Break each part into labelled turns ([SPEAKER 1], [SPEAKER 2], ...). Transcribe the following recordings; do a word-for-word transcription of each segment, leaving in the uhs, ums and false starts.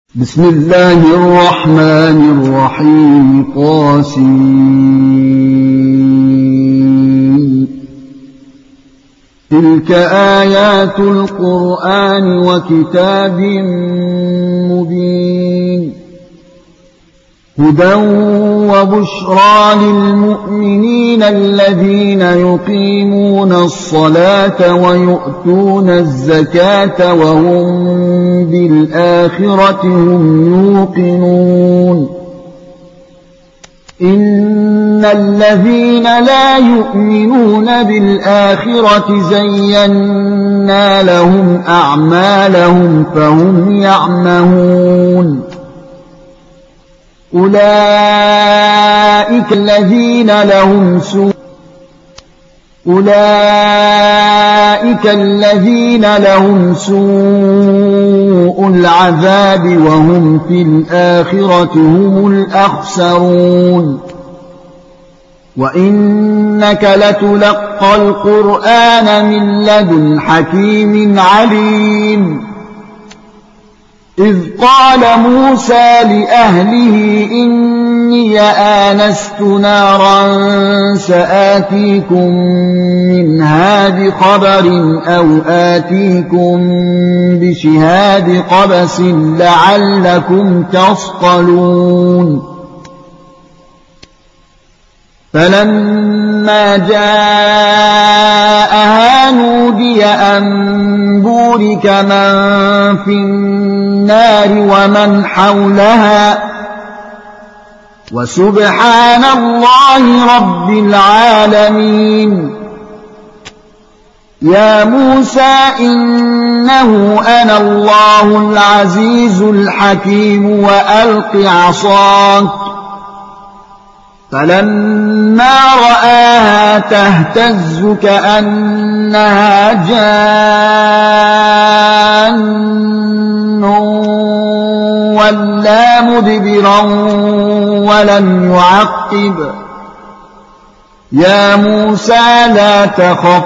[SPEAKER 1] بسم الله الرحمن الرحيم طاسين تلك آيات القرآن وكتاب مبين هدى وبشرى للمؤمنين الذين يقيمون الصلاة ويؤتون الزكاة وهم بالآخرة هم يوقنون إن الذين لا يؤمنون بالآخرة زينا لهم أعمالهم فهم يعمهون أولئك الذين لهم سوء أولئك الذين لهم سوء العذاب وهم في الآخرة هم الأخسرون وإنك لتلقى القرآن من لدن حكيم عليم إذ قال موسى لأهله إني آنست نارا سآتيكم منها بخبر أو آتيكم بشهاد قبس لعلكم تصطلون فلما جاءها نودي أن بورك من في النار ومن حولها وسبحان الله رب العالمين يا موسى إنه أنا الله العزيز الحكيم وألق عصاك فلما رآها تهتز كأنها جان ولا مدبرا ولم يعقب يا موسى لا تخف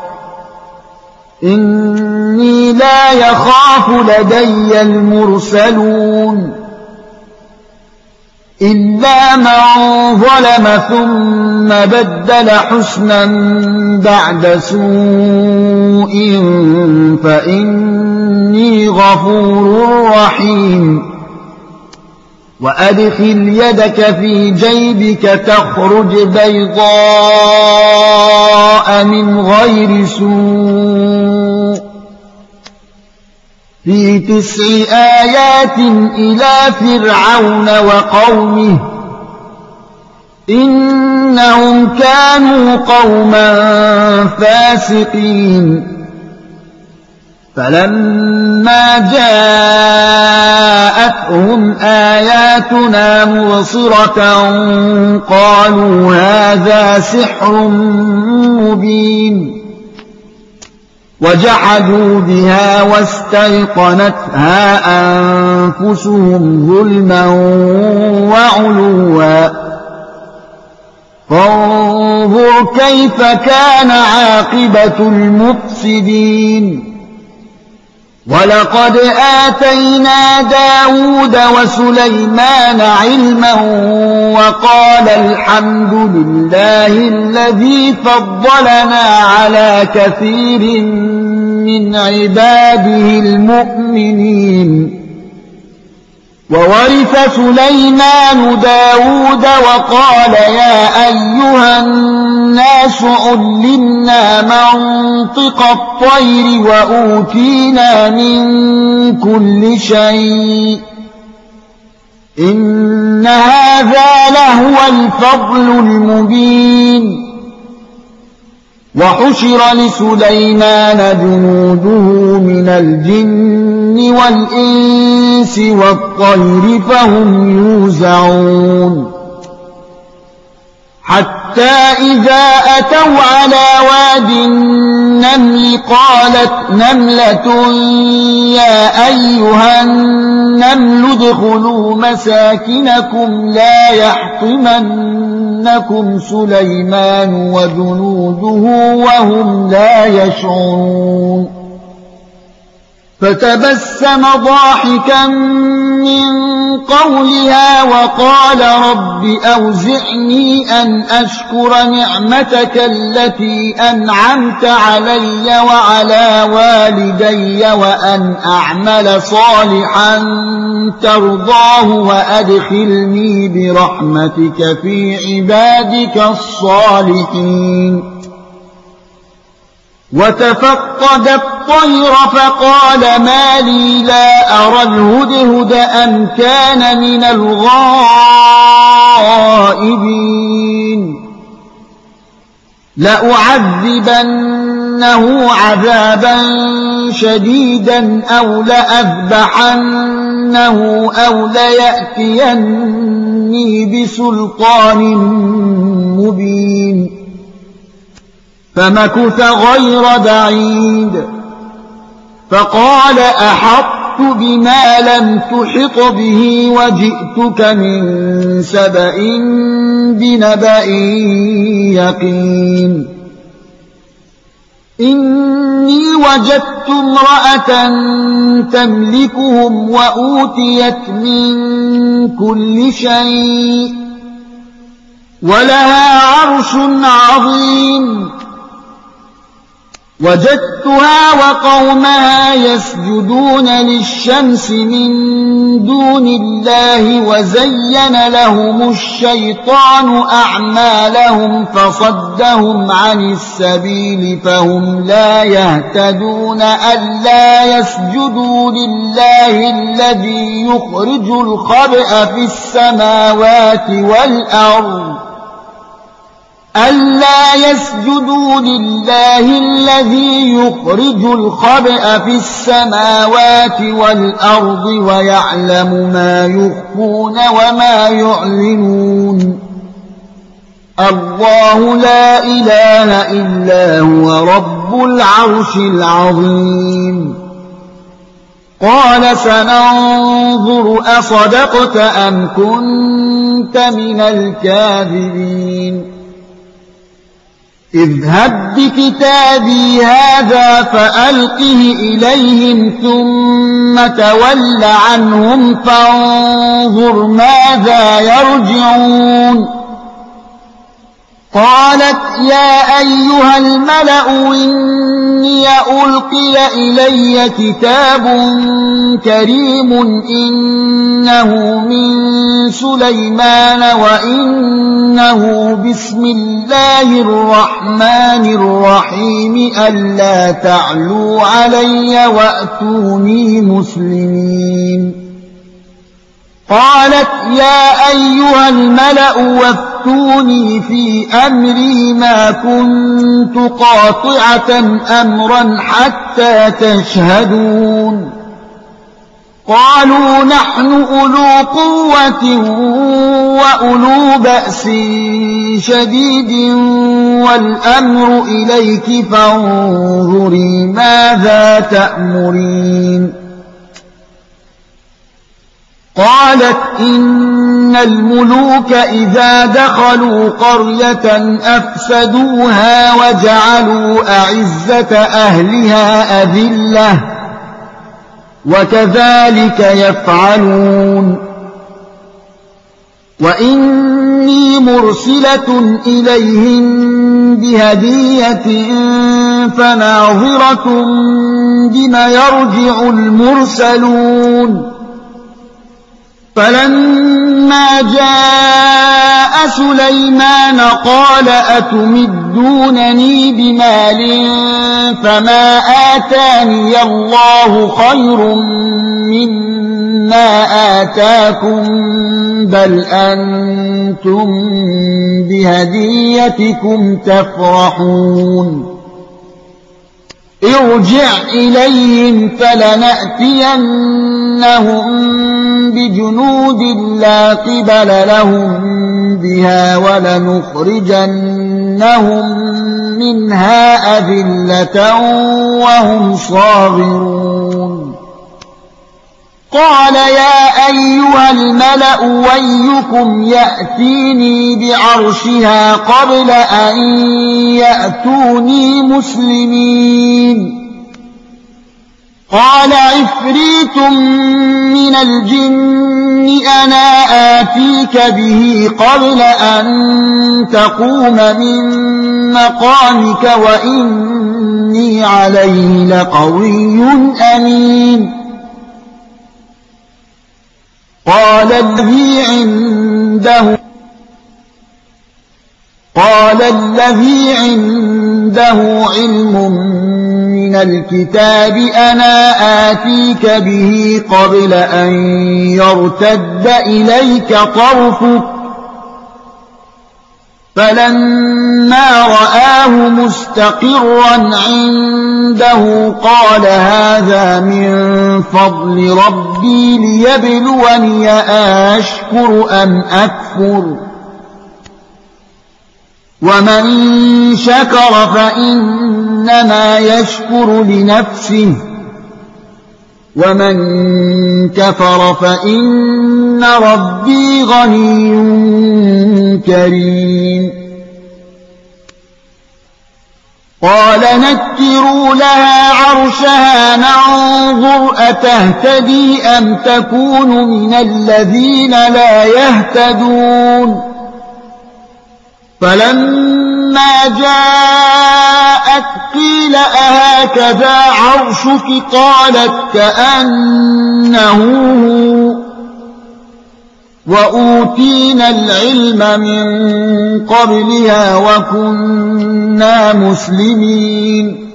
[SPEAKER 1] إني لا يخاف لدي المرسلون إلا من ظلم ثم بدل حسنا بعد سوء فإني غفور رحيم وأدخل يدك في جيبك تخرج بيضاء من غير سوء في تسع آيات إلى فرعون وقومه إنهم كانوا قوما فاسقين فلما جاءتهم آياتنا مبصرة قالوا هذا سحر مبين وجحدوا بها واستيقنتها أنفسهم ظلما وعلوا فانظر كيف كان عاقبة المفسدين ولقد آتينا داود وسليمان علما وقال الحمد لله الذي فضلنا على كثير من عباده المؤمنين وورث سليمان داود وقال يا أيها الناس علمنا منطق الطير وأوتينا من كل شيء إن هذا لهو الفضل المبين وحشر لسليمان جنوده من الجن والإنس والطير فهم يوزعون حتى إذا أتوا على واد النمل قالت نملة يا أيها النمل ادخلوا مساكنكم لا يحطمنكم سليمان وجنوده وهم لا يشعرون فتبسم ضاحكا من قولها وقال رب أوزعني أن أشكر نعمتك التي أنعمت علي وعلى والدي وأن أعمل صالحا ترضاه وأدخلني برحمتك في عبادك الصالحين. وتفقد الطير فقال ما لي لا أرى الهدهد أم كان من الغائبين. لأعذبنه عذابا شديدا أو لأذبحنه أو ليأتيني بسلطان مبين. فمكث غير بعيد فقال أحطت بما لم تحط به وجئتك من سبأ بنبأ يقين. إني وجدت امرأة تملكهم وأوتيت من كل شيء ولها عرش عظيم. وجدتها وقومها يسجدون للشمس من دون الله وزين لهم الشيطان أعمالهم فصدهم عن السبيل فهم لا يهتدون. ألا يسجدوا لله الذي يخرج الخبأ في السماوات والأرض ألا يسجدوا لله الذي يخرج الخبأ في السماوات والأرض ويعلم ما يخفون وما يعلنون. الله لا إله إلا هو رب العرش العظيم. قال سننظر أصدقت أم كنت من الكاذبين. اذهب بكتابي هذا فألقه إليهم ثم تول عنهم فانظر ماذا يرجعون. قالت يا أيها الملأ إني ألقي إلي كتاب كريم إنه من سليمان وإنه بسم الله الرحمن الرحيم ألا تعلوا علي وأتوني مسلمين. قالت يا أيها الملأ وافتوني في أمري ما كنت قاطعة أمرا حتى تشهدون. قالوا نحن أولو قوة وأولو بأس شديد والأمر إليك فانظري ماذا تأمرين. قالت إن الملوك إذا دخلوا قرية أفسدوها وجعلوا أعزة أهلها أذلة وكذلك يفعلون. وإني مرسلة إليهم بهدية فناظرة بما يرجع المرسلون. فلما جاء سليمان قال أتمدونني بمال فما آتاني الله خير مما آتاكم بل أنتم بهديتكم تفرحون. ارجع إليهم فلنأتينهم بجنود لا قبل لهم بها ولنخرجنهم منها أذلة وهم صاغرون. قال يا أيها الملأ ويكم يأتيني بعرشها قبل أن يأتوني مسلمين. قال عفريت من الجن أنا آتيك به قبل أن تقوم من مقامك وإني عليه لقوي أمين. قال الذي عنده قال الذي عنده علم من الكتاب أنا آتيك به قبل أن يرتد إليك طرفك فلما رآه مستقرا عنده قال هذا من فضل ربي ليبلوني أشكر أم أكفر ومن شكر فإنما يشكر لنفسه ومن كفر فإن ربي غني كريم. قال نكروا لها عرشها ننظر أتهتدي أم تكون من الذين لا يهتدون. فلما جاءت قيل أهكذا عرشك قالت كأنه وأوتينا العلم من قبلها وكنا مسلمين.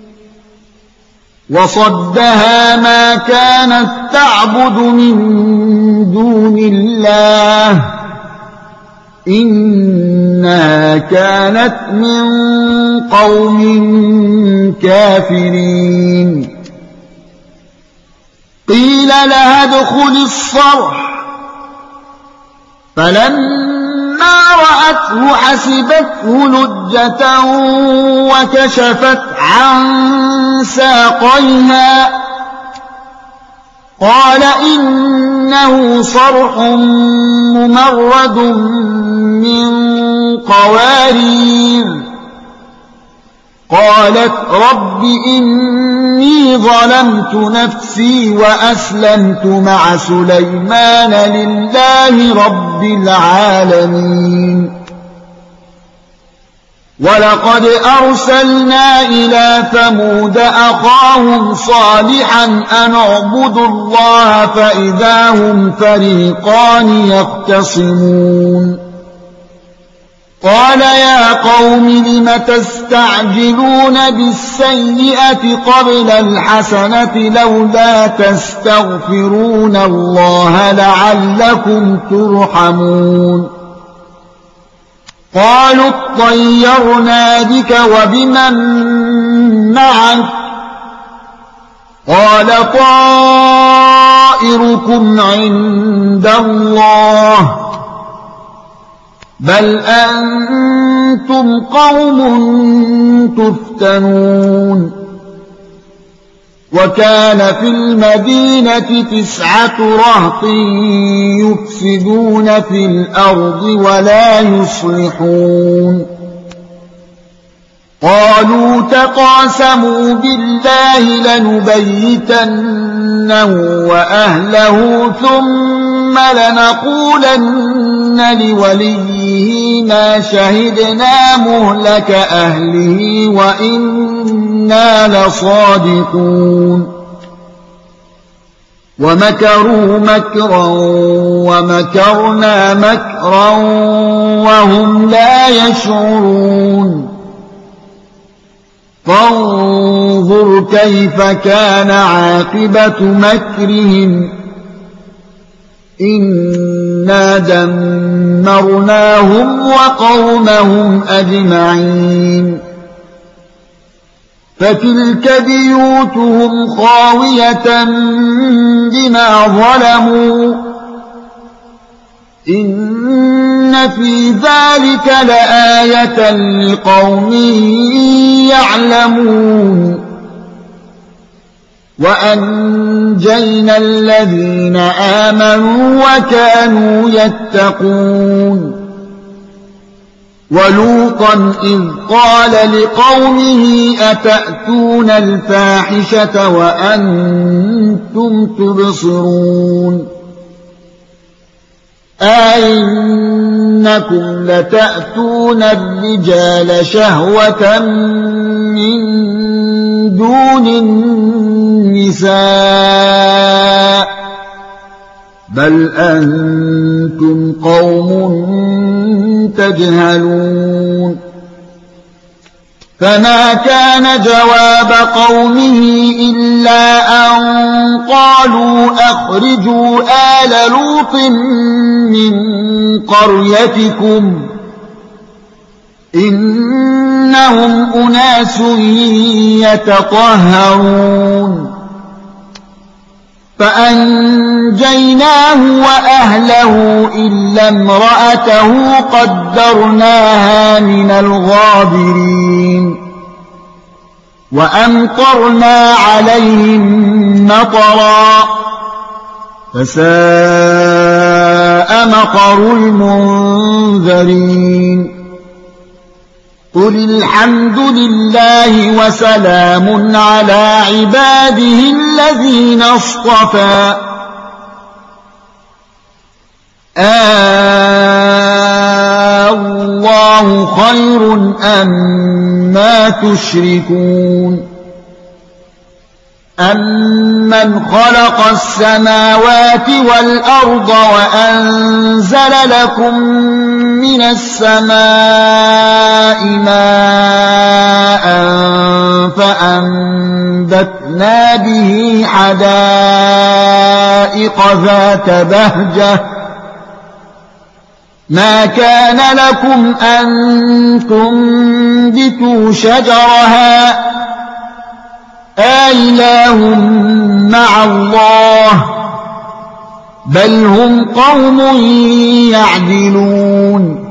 [SPEAKER 1] وصدها ما كانت تعبد من دون الله إنها كانت من قوم كافرين. قيل لها ادخل الصرح فلما رأته حسبته لجة وكشفت عن ساقيها قال إنه صرح ممرد من قوارير. قالت رب إني ظلمت نفسي وأسلمت مع سليمان لله رب العالمين. ولقد أرسلنا إلى ثمود أخاهم صالحا أن اعبدوا الله فإذا هم فريقان يختصمون. قال يا قوم لم تستعجلون بالسيئة قبل الحسنة لولا تستغفرون الله لعلكم ترحمون. قالوا اطيرنا بك وبمن معك قال طائركم عند الله بل أنتم قوم تفتنون. وكان في المدينة تسعة رهط يفسدون في الأرض ولا يصلحون. قالوا تقاسموا بالله لنبيتنه وأهله ثم لنقولن لوليه ما شهدنا مهلك أهله وإنا لصادقون. ومكروا مكرا ومكرنا مكرا وهم لا يشعرون. فانظر كيف كان عاقبة مكرهم إنا دمرناهم وقومهم أجمعين. فتلك بيوتهم خاوية بما ظلموا إن في ذلك لآية لقوم يعلمون. وأنجينا الذين آمنوا وكانوا يتقون. ولوطا إذ قال لقومه أتأتون الفاحشة وأنتم تبصرون أئنكم لتأتون الرجال شهوة من دون النساء بل أنتم قوم تجهلون فما كان جواب قومه إلا أن قالوا أخرجوا آل لوط من قريتكم إنهم أناس يتطهرون فأنجيناه وأهله إلا امرأته قدرناها من الغابرين وأمطرنا عليهم مطرا فساء مطر المنذرين قل الحمد لله وسلام على عباده الذين اصطفى الله خير أما تشركون أمن خلق السماوات والأرض وأنزل لكم من السماء ماء فأنبتنا به حدائق ذات بهجة ما كان لكم أن تنبتوا شجرها أإله مع الله بل هم قوم يعدلون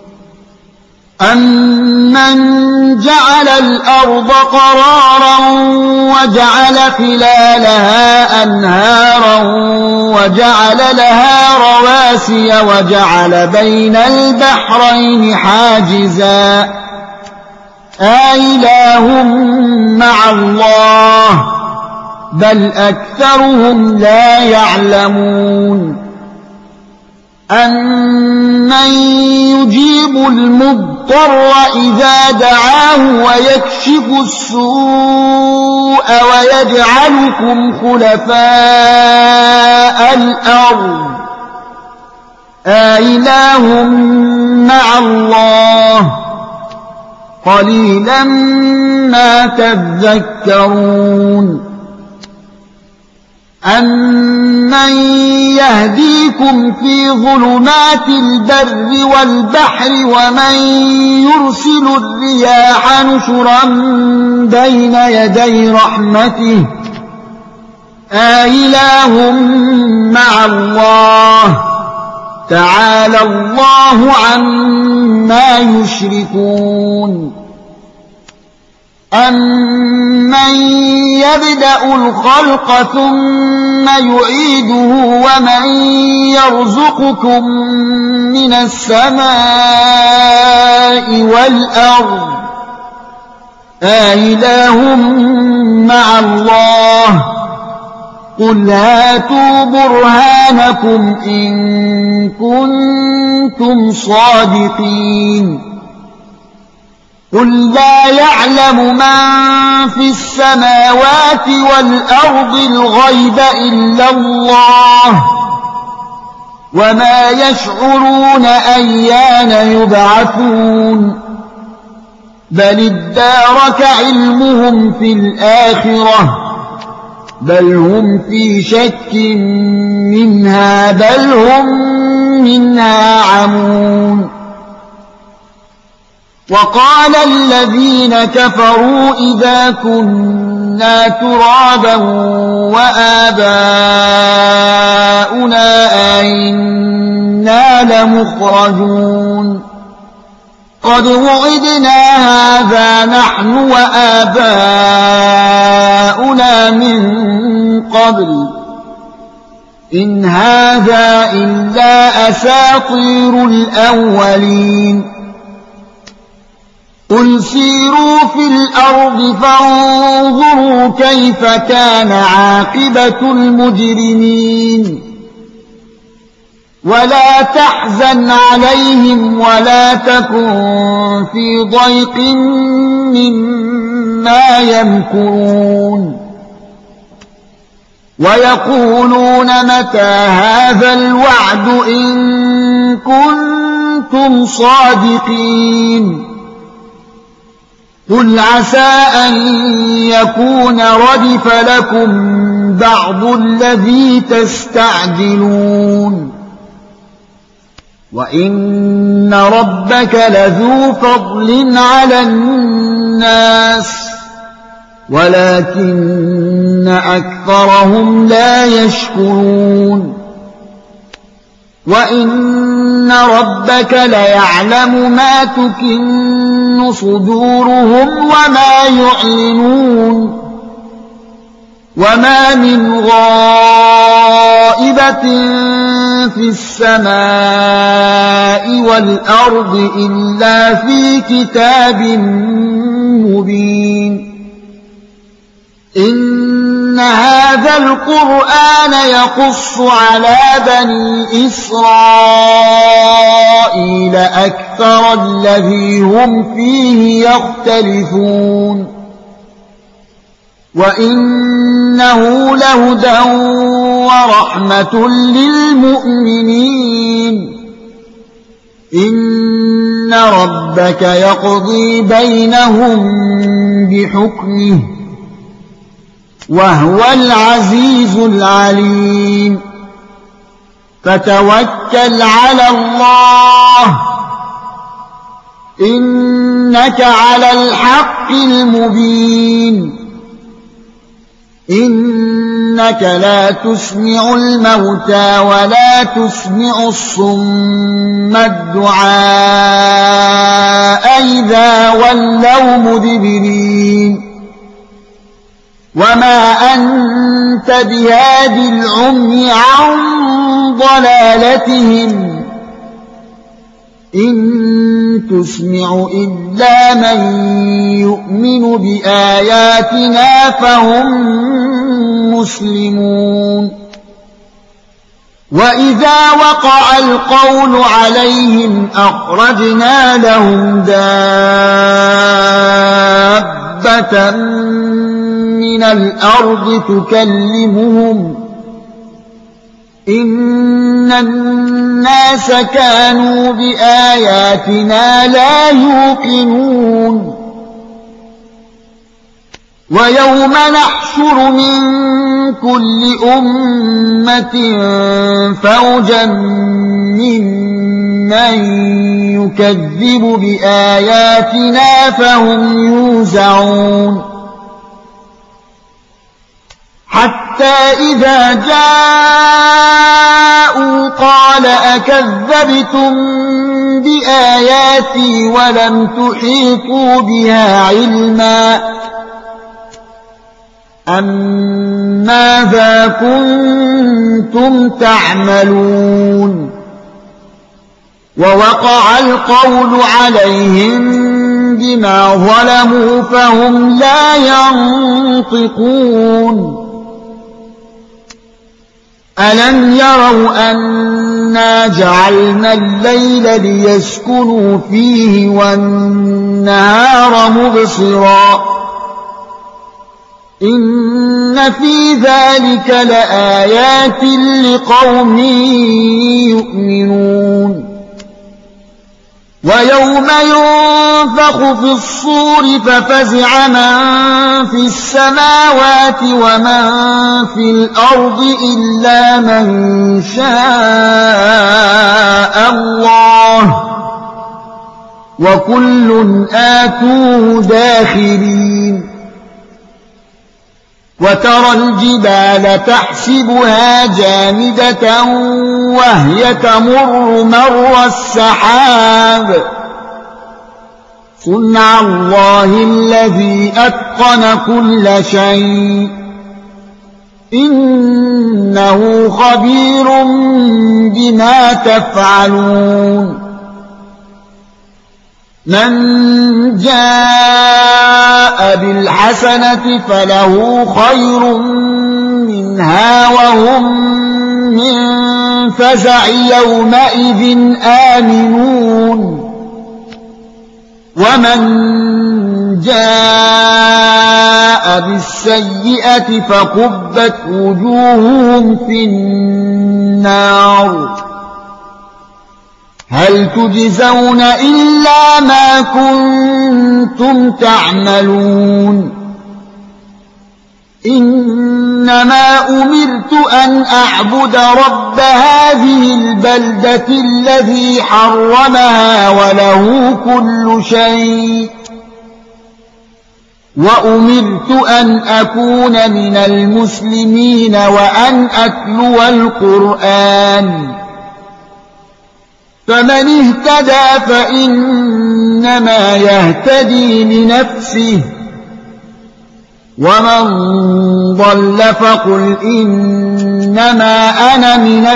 [SPEAKER 1] أمن جعل الأرض قرارا وجعل خلالها أنهارا وجعل لها رواسي وجعل بين البحرين حاجزا أإله مع الله بل أكثرهم لا يعلمون أمن يجيب المضطر إذا دعاه ويكشف السوء ويجعلكم خلفاء الأرض أإله مع الله قليلا ما تذكرون أمن يهديكم في ظلمات البر والبحر ومن يرسل الرياح نشرا بين يدي رحمته أإله مع الله تعالى الله عما يشركون أمن يبدأ الخلق ثم يعيده ومن يرزقكم من السماء والأرض أإله مع الله قل هاتوا برهانكم إن كنتم صادقين قل لا يعلم من في السماوات والأرض الغيب إلا الله وما يشعرون أيان يبعثون بل ادارك علمهم في الآخرة بل هم في شك منها بل هم منها عمون وقال الذين كفروا إذا كنا ترابا وآباؤنا أئنا لمخرجون قد وعدنا هذا نحن وآباؤنا من قبل إن هذا إلا أساطير الأولين قل سيروا في الأرض فانظروا كيف كان عاقبة المجرمين ولا تحزن عليهم ولا تكن في ضيق مما يمكرون ويقولون متى هذا الوعد إن كنتم صادقين قل عسى أن يكون ردف لكم بعض الذي تستعجلون وإن ربك لذو فضل على الناس ولكن أكثرهم لا يشكرون وإن ربك ليعلم ما تكن صدورهم وما يعلنون وما من غائبة في السماء والأرض إلا في كتاب مبين إن هذا القرآن يقص على بني إسرائيل أكثر الذي هم فيه يختلفون وإنه لهدى ورحمة للمؤمنين إن ربك يقضي بينهم بحكمه وهو العزيز العليم فتوكل على الله إنك على الحق المبين إنك لا تسمع الموتى ولا تسمع الصم الدعاء إذا ولوا مدبرين وما أنت بهاد العمي عن ضلالتهم إن تسمع إلا من يؤمن بآياتنا فهم مسلمون وإذا وقع القول عليهم أخرجنا لهم دابة من الأرض تكلمهم إن الناس كانوا بآياتنا لا يوقنون ويوم نحشر من كل أمة فوجا ممن يكذب بآياتنا فهم يوزعون حتى إذا جاءوا قال أكذبتم بآياتي ولم تحيطوا بها علما أم ماذا كنتم تعملون ووقع القول عليهم بما ظلموا فهم لا ينطقون ألم يروا أنا جعلنا الليل ليسكنوا فيه والنهار مبصرا إن في ذلك لآيات لقوم يؤمنون ويوم ينفخ في الصور ففزع من في السماوات ومن في الأرض إلا من شاء الله وكل آتوه داخرين وترى الجبال تحسبها جامدة وهي تمر مر السحاب صنع الله الذي أتقن كل شيء إنه خبير بما تفعلون من جاء بالحسنة فله خير منها وهم من فزع يومئذ آمنون ومن جاء بالسيئة فكبت وجوههم في النار هل تجزون إلا ما كنتم تعملون إنما أمرت أن أعبد رب هذه البلدة الذي حرمها وله كل شيء وأمرت أن أكون من المسلمين وأن أتلو القرآن فمن اهتدى فإنما يهتدي لنفسه ومن ضل فقل إنما أنا من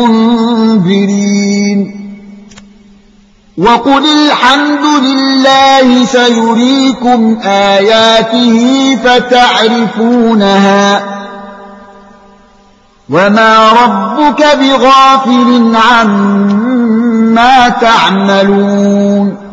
[SPEAKER 1] المنذرين وقل الحمد لله سيريكم آياته فتعرفونها وما ربك بغافل عما تعملون